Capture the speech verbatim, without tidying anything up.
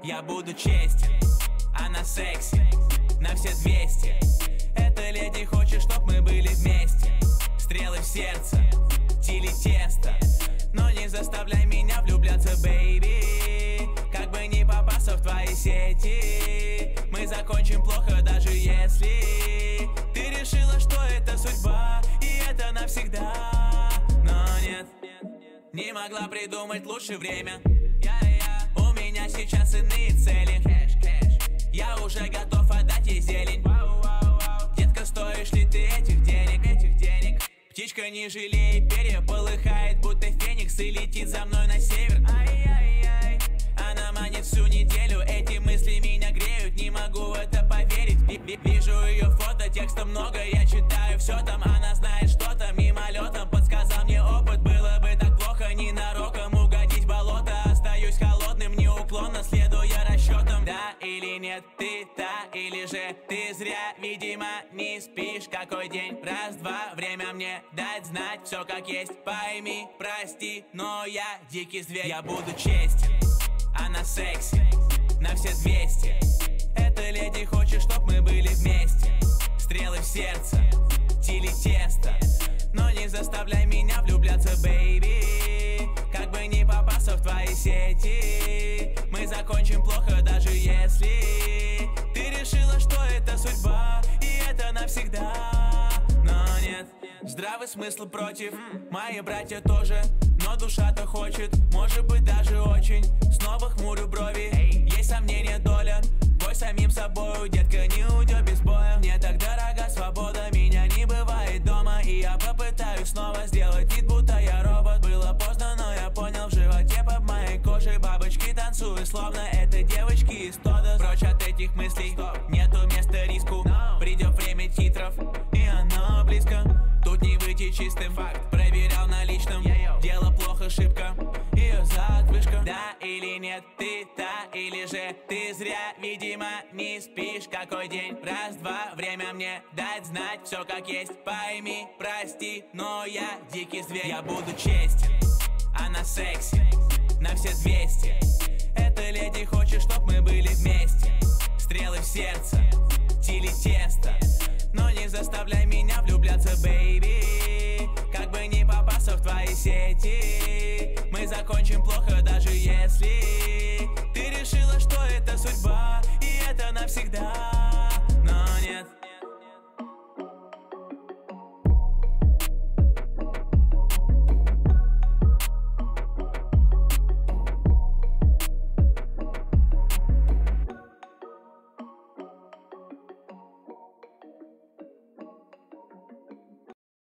Я буду честен, она секси на все двести. Эта леди хочет, чтоб мы были вместе. Стрелы в сердце, тили тесто. Но не заставляй меня влюбляться, бейби. Как бы не попасться в твои сети, мы закончим плохо, даже если ты решила, что это судьба, и это навсегда. Но нет, не могла придумать лучше время. У меня сейчас иные цели. Я уже готов отдать ей зелень. Детка, стоишь ли ты этих денег? Этих денег. Птичка, не жалей, перья полыхает, будто феникс, и летит за мной на север. Ай-яй-яй. Она манит всю неделю, эти мысли меня греют, не могу в это поверить. Вижу ее фото, текста много, я читаю все там. Она знает что-то, мимолетом подсказал мне опыт. Было бы так плохо ненароком угодить в болото. Остаюсь холодным, неуклонно следуя расчетам. Да или нет, ты та, или же ты зря, видимо, не спишь. Какой день? Раз-два, время мне дать знать все как есть. Пойми, прости, но я дикий зверь. Я буду честен, она секси на все двести. Эта леди хочет, чтоб мы были вместе. Стрелы в сердце, тили тесто. Но не заставляй меня влюбляться, бейби. Как бы не попасться в твои сети, мы закончим плохо, даже если ты решила, что это судьба, и это навсегда. Но нет, здравый смысл против, мои братья тоже. Но душа-то хочет, может быть даже очень. Снова хмурю брови, есть сомнения, доля. Бой самим собою, детка, не уйдет без боя. Мне так дорога свобода, меня не бывает дома. И я попытаюсь снова сделать вид, будто я робот. Было поздно, но я понял, в животе под моей кожей бабочки танцуют, словно это девочки из Тодос. Прочь от этих мыслей, нету места риску. Придет время титров, и оно близко. Тут не выйти чистым, факт, проверял на личном. Дело плохо, ошибка, ее задвижка. Да или нет, ты та, или же ты зря, видимо, не спишь. Какой день? Раз-два, время мне дать знать все как есть. Пойми, прости, но я дикий зверь. Я буду честен, она секси на все двести. Эта леди хочет, чтоб мы были вместе. Стрелы в сердце, тили тесто. Но не заставляй меня влюбляться, бейби. Как бы не попасться в твои сети, мы закончим плохо, даже если ты решила, что это судьба, и это навсегда.